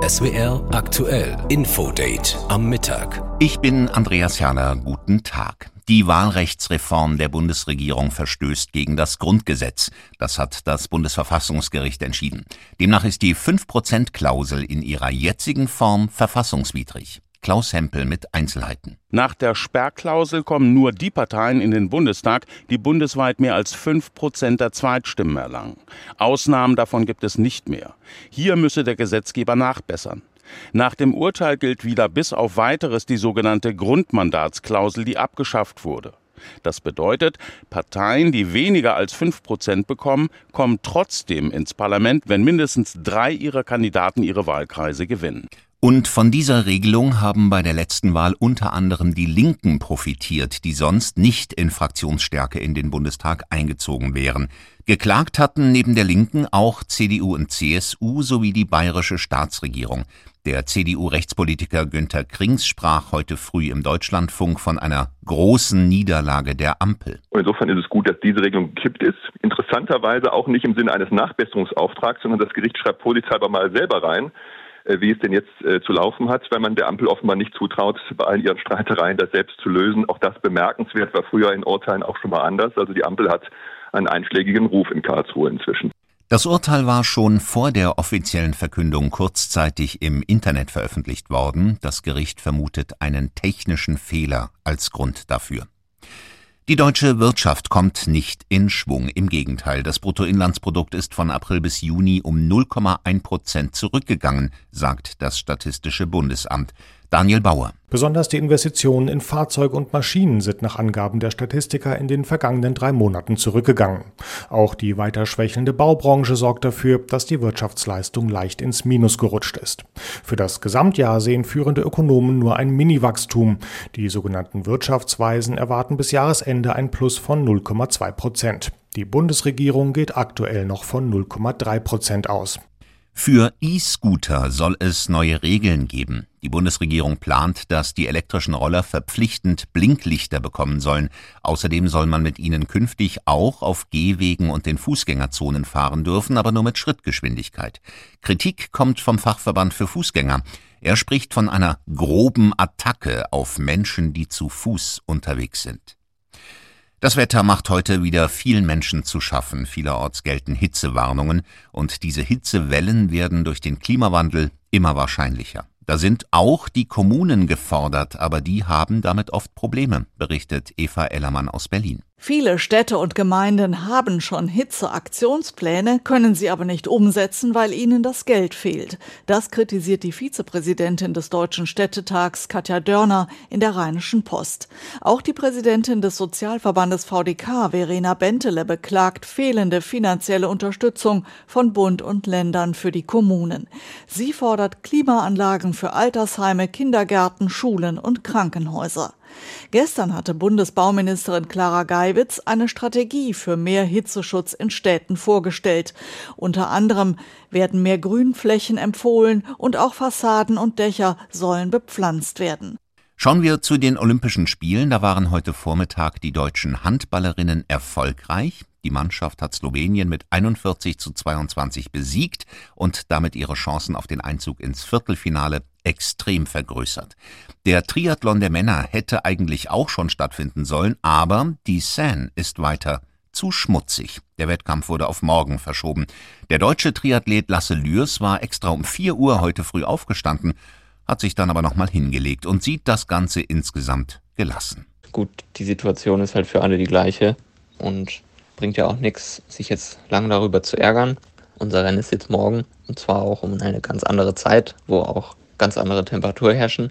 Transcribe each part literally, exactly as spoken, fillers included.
S W R aktuell Infodate am Mittag. Ich bin Andreas Herrler, guten Tag. Die Wahlrechtsreform der Bundesregierung verstößt gegen das Grundgesetz. Das hat das Bundesverfassungsgericht entschieden. Demnach ist die fünf Prozent Klausel in ihrer jetzigen Form verfassungswidrig. Klaus Hempel mit Einzelheiten. Nach der Sperrklausel kommen nur die Parteien in den Bundestag, die bundesweit mehr als fünf Prozent der Zweitstimmen erlangen. Ausnahmen davon gibt es nicht mehr. Hier müsse der Gesetzgeber nachbessern. Nach dem Urteil gilt wieder bis auf Weiteres die sogenannte Grundmandatsklausel, die abgeschafft wurde. Das bedeutet, Parteien, die weniger als fünf Prozent bekommen, kommen trotzdem ins Parlament, wenn mindestens drei ihrer Kandidaten ihre Wahlkreise gewinnen. Und von dieser Regelung haben bei der letzten Wahl unter anderem die Linken profitiert, die sonst nicht in Fraktionsstärke in den Bundestag eingezogen wären. Geklagt hatten neben der Linken auch C D U und C S U sowie die bayerische Staatsregierung. Der C D U-Rechtspolitiker Günter Krings sprach heute früh im Deutschlandfunk von einer großen Niederlage der Ampel. Insofern ist es gut, dass diese Regelung gekippt ist. Interessanterweise auch nicht im Sinne eines Nachbesserungsauftrags, sondern das Gericht schreibt vorsichtshalber mal selber rein, wie es denn jetzt äh, zu laufen hat, weil man der Ampel offenbar nicht zutraut, bei allen ihren Streitereien das selbst zu lösen. Auch das bemerkenswert, war früher in Urteilen auch schon mal anders. Also die Ampel hat einen einschlägigen Ruf in Karlsruhe inzwischen. Das Urteil war schon vor der offiziellen Verkündung kurzzeitig im Internet veröffentlicht worden. Das Gericht vermutet einen technischen Fehler als Grund dafür. Die deutsche Wirtschaft kommt nicht in Schwung. Im Gegenteil, das Bruttoinlandsprodukt ist von April bis Juni um null Komma eins Prozent zurückgegangen, sagt das Statistische Bundesamt. Daniel Bauer. Besonders die Investitionen in Fahrzeuge und Maschinen sind nach Angaben der Statistiker in den vergangenen drei Monaten zurückgegangen. Auch die weiter schwächelnde Baubranche sorgt dafür, dass die Wirtschaftsleistung leicht ins Minus gerutscht ist. Für das Gesamtjahr sehen führende Ökonomen nur ein Mini-Wachstum. Die sogenannten Wirtschaftsweisen erwarten bis Jahresende ein Plus von null Komma zwei Prozent. Die Bundesregierung geht aktuell noch von null Komma drei Prozent aus. Für E-Scooter soll es neue Regeln geben. Die Bundesregierung plant, dass die elektrischen Roller verpflichtend Blinklichter bekommen sollen. Außerdem soll man mit ihnen künftig auch auf Gehwegen und den Fußgängerzonen fahren dürfen, aber nur mit Schrittgeschwindigkeit. Kritik kommt vom Fachverband für Fußgänger. Er spricht von einer groben Attacke auf Menschen, die zu Fuß unterwegs sind. Das Wetter macht heute wieder vielen Menschen zu schaffen. Vielerorts gelten Hitzewarnungen und diese Hitzewellen werden durch den Klimawandel immer wahrscheinlicher. Da sind auch die Kommunen gefordert, aber die haben damit oft Probleme, berichtet Eva Ellermann aus Berlin. Viele Städte und Gemeinden haben schon Hitzeaktionspläne, können sie aber nicht umsetzen, weil ihnen das Geld fehlt. Das kritisiert die Vizepräsidentin des Deutschen Städtetags Katja Dörner in der Rheinischen Post. Auch die Präsidentin des Sozialverbandes V D K, Verena Bentele, beklagt fehlende finanzielle Unterstützung von Bund und Ländern für die Kommunen. Sie fordert Klimaanlagen für Altersheime, Kindergärten, Schulen und Krankenhäuser. Gestern hatte Bundesbauministerin Clara Geiwitz eine Strategie für mehr Hitzeschutz in Städten vorgestellt. Unter anderem werden mehr Grünflächen empfohlen und auch Fassaden und Dächer sollen bepflanzt werden. Schauen wir zu den Olympischen Spielen. Da waren heute Vormittag die deutschen Handballerinnen erfolgreich. Die Mannschaft hat Slowenien mit einundvierzig zu zweiundzwanzig besiegt und damit ihre Chancen auf den Einzug ins Viertelfinale extrem vergrößert. Der Triathlon der Männer hätte eigentlich auch schon stattfinden sollen, aber die Seine ist weiter zu schmutzig. Der Wettkampf wurde auf morgen verschoben. Der deutsche Triathlet Lasse Lührs war extra um vier Uhr heute früh aufgestanden, hat sich dann aber nochmal hingelegt und sieht das Ganze insgesamt gelassen. Gut, die Situation ist halt für alle die gleiche und bringt ja auch nichts, sich jetzt lang darüber zu ärgern. Unser Rennen ist jetzt morgen und zwar auch um eine ganz andere Zeit, wo auch ganz andere Temperaturen herrschen.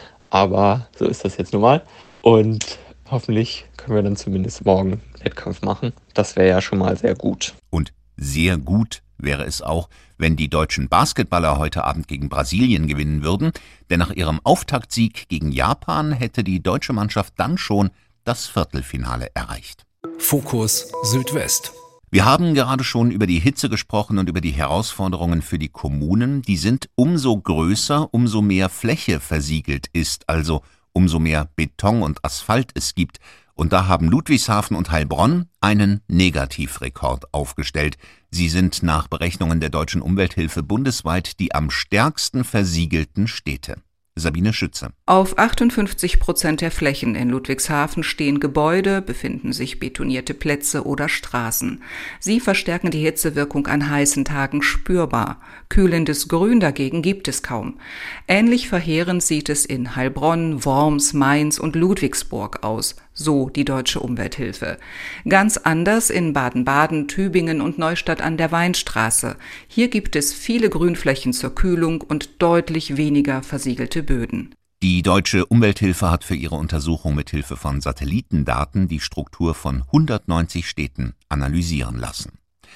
Aber so ist das jetzt nun mal. Und hoffentlich können wir dann zumindest morgen einen Wettkampf machen. Das wäre ja schon mal sehr gut. Und sehr gut wäre es auch, wenn die deutschen Basketballer heute Abend gegen Brasilien gewinnen würden. Denn nach ihrem Auftaktsieg gegen Japan hätte die deutsche Mannschaft dann schon das Viertelfinale erreicht. Fokus Südwest. Wir haben gerade schon über die Hitze gesprochen und über die Herausforderungen für die Kommunen. Die sind umso größer, umso mehr Fläche versiegelt ist, also umso mehr Beton und Asphalt es gibt, Und da haben Ludwigshafen und Heilbronn einen Negativrekord aufgestellt. Sie sind nach Berechnungen der Deutschen Umwelthilfe bundesweit die am stärksten versiegelten Städte. Sabine Schütze. Auf achtundfünfzig Prozent der Flächen in Ludwigshafen stehen Gebäude, befinden sich betonierte Plätze oder Straßen. Sie verstärken die Hitzewirkung an heißen Tagen spürbar. Kühlendes Grün dagegen gibt es kaum. Ähnlich verheerend sieht es in Heilbronn, Worms, Mainz und Ludwigsburg aus, so die Deutsche Umwelthilfe. Ganz anders in Baden-Baden, Tübingen und Neustadt an der Weinstraße. Hier gibt es viele Grünflächen zur Kühlung und deutlich weniger versiegelte Böden. Die Deutsche Umwelthilfe hat für ihre Untersuchung mit Hilfe von Satellitendaten die Struktur von hundertneunzig Städten analysieren lassen.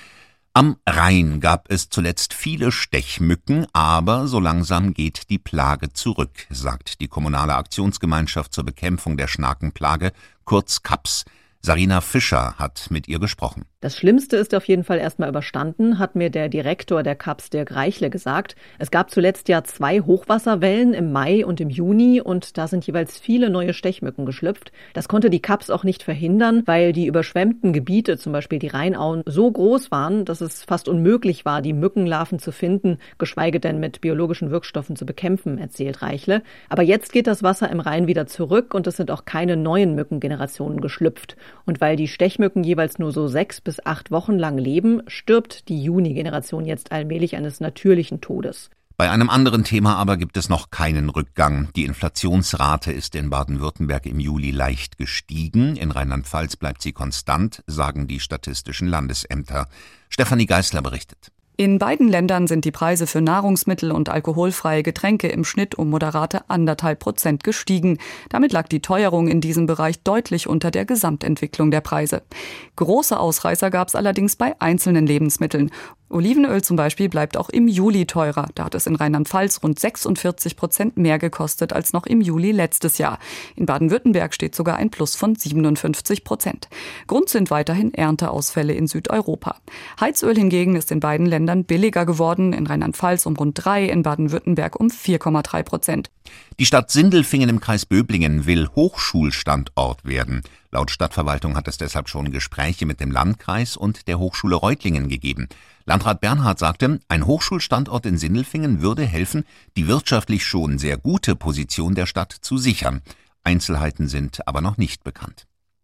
Am Rhein gab es zuletzt viele Stechmücken, aber so langsam geht die Plage zurück, sagt die Kommunale Aktionsgemeinschaft zur Bekämpfung der Schnakenplage, kurz K A P S. Sarina Fischer hat mit ihr gesprochen. Das Schlimmste ist auf jeden Fall erstmal überstanden, hat mir der Direktor der K A P S, Dirk Reichle, gesagt. Es gab zuletzt ja zwei Hochwasserwellen im Mai und im Juni und da sind jeweils viele neue Stechmücken geschlüpft. Das konnte die K A P S auch nicht verhindern, weil die überschwemmten Gebiete, zum Beispiel die Rheinauen, so groß waren, dass es fast unmöglich war, die Mückenlarven zu finden, geschweige denn mit biologischen Wirkstoffen zu bekämpfen, erzählt Reichle. Aber jetzt geht das Wasser im Rhein wieder zurück und es sind auch keine neuen Mückengenerationen geschlüpft. Und weil die Stechmücken jeweils nur so sechs bis acht Wochen lang leben, stirbt die Juni-Generation jetzt allmählich eines natürlichen Todes. Bei einem anderen Thema aber gibt es noch keinen Rückgang. Die Inflationsrate ist in Baden-Württemberg im Juli leicht gestiegen. In Rheinland-Pfalz bleibt sie konstant, sagen die statistischen Landesämter. Stefanie Geißler berichtet. In beiden Ländern sind die Preise für Nahrungsmittel und alkoholfreie Getränke im Schnitt um moderate anderthalb Prozent gestiegen. Damit lag die Teuerung in diesem Bereich deutlich unter der Gesamtentwicklung der Preise. Große Ausreißer gab es allerdings bei einzelnen Lebensmitteln. Olivenöl zum Beispiel bleibt auch im Juli teurer. Da hat es in Rheinland-Pfalz rund sechsundvierzig Prozent mehr gekostet als noch im Juli letztes Jahr. In Baden-Württemberg steht sogar ein Plus von siebenundfünfzig Prozent. Grund sind weiterhin Ernteausfälle in Südeuropa. Heizöl hingegen ist in beiden Ländern billiger geworden. In Rheinland-Pfalz um rund drei, in Baden-Württemberg um vier Komma drei Prozent. Die Stadt Sindelfingen im Kreis Böblingen will Hochschulstandort werden. Laut Stadtverwaltung hat es deshalb schon Gespräche mit dem Landkreis und der Hochschule Reutlingen gegeben. Landrat Bernhard sagte, ein Hochschulstandort in Sindelfingen würde helfen, die wirtschaftlich schon sehr gute Position der Stadt zu sichern. Einzelheiten sind aber noch nicht bekannt.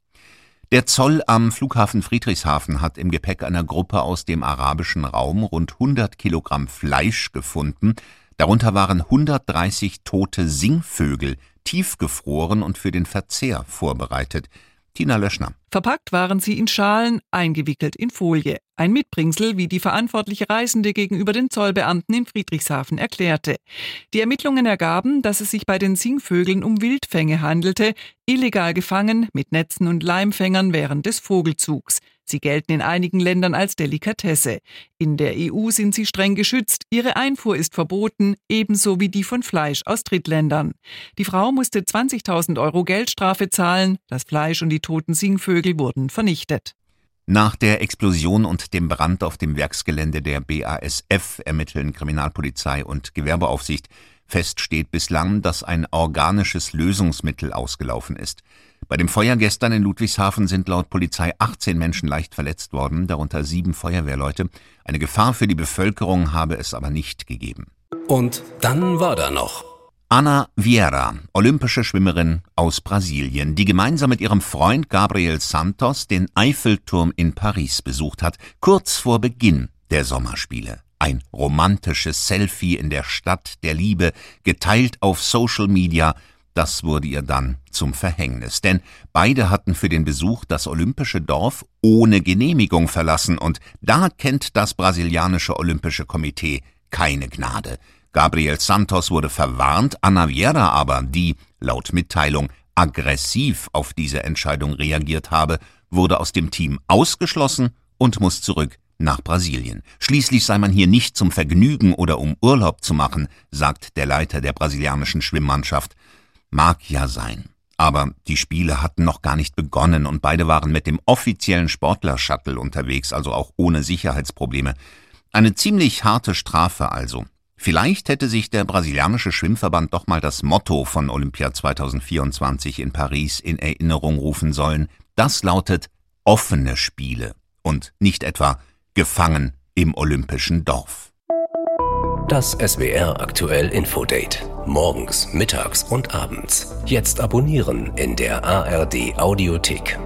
Der Zoll am Flughafen Friedrichshafen hat im Gepäck einer Gruppe aus dem arabischen Raum rund hundert Kilogramm Fleisch gefunden. Darunter waren hundertdreißig tote Singvögel, tiefgefroren und für den Verzehr vorbereitet. Tina Löschner. Verpackt waren sie in Schalen, eingewickelt in Folie. Ein Mitbringsel, wie die verantwortliche Reisende gegenüber den Zollbeamten in Friedrichshafen erklärte. Die Ermittlungen ergaben, dass es sich bei den Singvögeln um Wildfänge handelte, illegal gefangen mit Netzen und Leimfängern während des Vogelzugs. Sie gelten in einigen Ländern als Delikatesse. In der E U sind sie streng geschützt. Ihre Einfuhr ist verboten, ebenso wie die von Fleisch aus Drittländern. Die Frau musste zwanzigtausend Euro Geldstrafe zahlen. Das Fleisch und die toten Singvögel wurden vernichtet. Nach der Explosion und dem Brand auf dem Werksgelände der B A S F ermitteln Kriminalpolizei und Gewerbeaufsicht. Fest steht bislang, dass ein organisches Lösungsmittel ausgelaufen ist. Bei dem Feuer gestern in Ludwigshafen sind laut Polizei achtzehn Menschen leicht verletzt worden, darunter sieben Feuerwehrleute. Eine Gefahr für die Bevölkerung habe es aber nicht gegeben. Und dann war da noch Ana Vieira, olympische Schwimmerin aus Brasilien, die gemeinsam mit ihrem Freund Gabriel Santos den Eiffelturm in Paris besucht hat, kurz vor Beginn der Sommerspiele. Ein romantisches Selfie in der Stadt der Liebe, geteilt auf Social Media. Das wurde ihr dann zum Verhängnis, denn beide hatten für den Besuch das olympische Dorf ohne Genehmigung verlassen und da kennt das brasilianische Olympische Komitee keine Gnade. Gabriel Santos wurde verwarnt, Ana Vieira aber, die, laut Mitteilung, aggressiv auf diese Entscheidung reagiert habe, wurde aus dem Team ausgeschlossen und muss zurück nach Brasilien. Schließlich sei man hier nicht zum Vergnügen oder um Urlaub zu machen, sagt der Leiter der brasilianischen Schwimmmannschaft. Mag ja sein. Aber die Spiele hatten noch gar nicht begonnen und beide waren mit dem offiziellen Sportler-Shuttle unterwegs, also auch ohne Sicherheitsprobleme. Eine ziemlich harte Strafe also. Vielleicht hätte sich der brasilianische Schwimmverband doch mal das Motto von Olympia zweitausendvierundzwanzig in Paris in Erinnerung rufen sollen. Das lautet offene Spiele und nicht etwa gefangen im olympischen Dorf. Das S W R aktuell Infodate. Morgens, mittags und abends. Jetzt abonnieren in der A R D Audiothek.